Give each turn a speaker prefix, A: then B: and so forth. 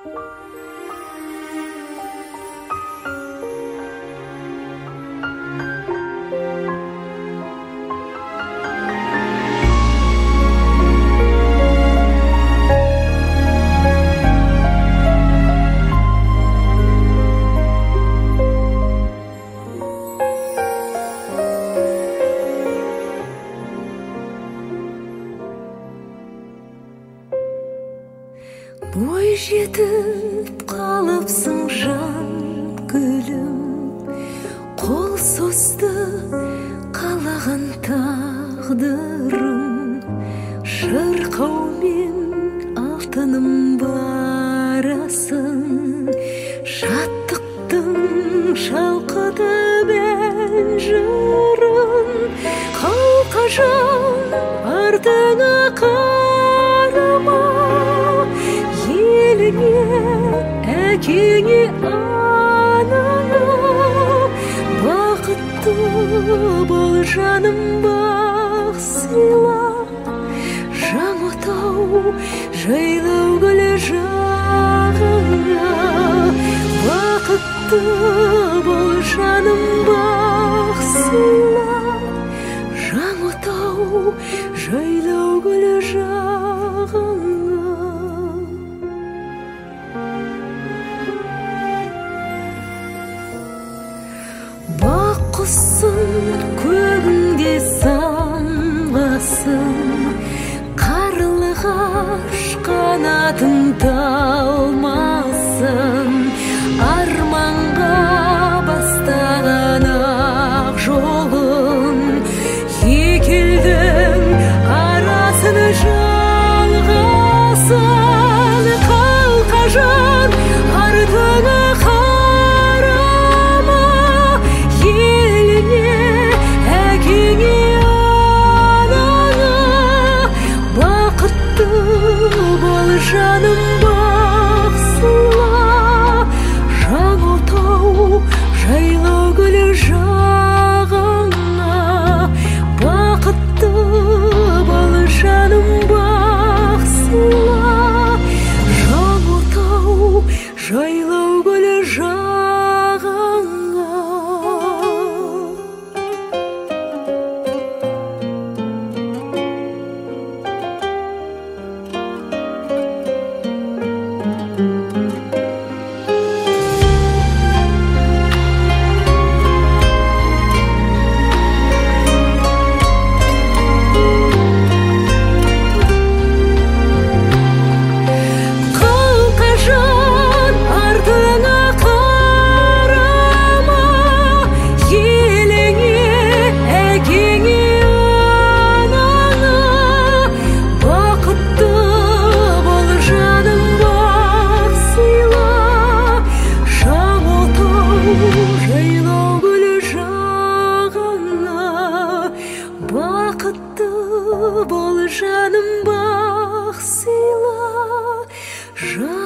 A: Бой жетіп қалыпсың жан гүлім, қол созды қалаған тағдырым, шырқаумен алтыным барасың, шаттықтың шалқытып жырын, қалқажан артыңа қарама, еліңе, әкеңе, анаңа, бақытты бол жаным, бақ сыйла, жаң отау жайлау гүл жағыңа, бақытты бол жаным, бақ сыйла, жаң отау жайлау гүл жағыңа. Бақ құсын көгінде самғасын, қарлығаш қанатын талмасын, арманға бастаған ақ жолын, екі елдің арасын жалғасын, қалқажан артыңа қарама, еліңе, әкеңе, анаңа, бақытты бол жаным, бақ сыйла, жаң отау жайлау гүл жағыңа, бақытты бол жаным, бақ сыйла, жаң отау жайлау гүл жағыңа. Қалқажан артыңа қарама, еліңе, әкеңе, анаңа, бақытты бол жаным, бақ сыйла, жаң отау жайлау гүл жағыңа, бақытты бол жаным, бақ сыйла,